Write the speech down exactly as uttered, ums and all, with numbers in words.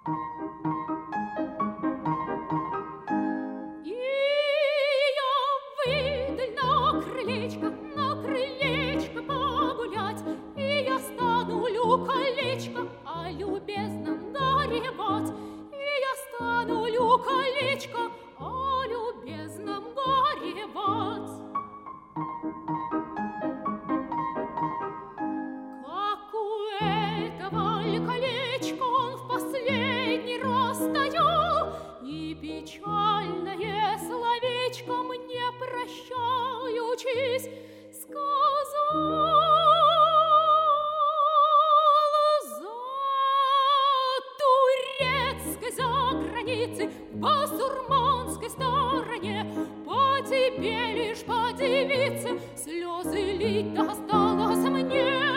Колечко о любезном горевать, и я стану, лю, колечко о любезном горевать. Как у этого колечко он в последний раз стоял, и печальное словечко мне прощаючись сказал. За границей, в басурманской стороне, по тебе лишь по девице слезы лить осталось мне.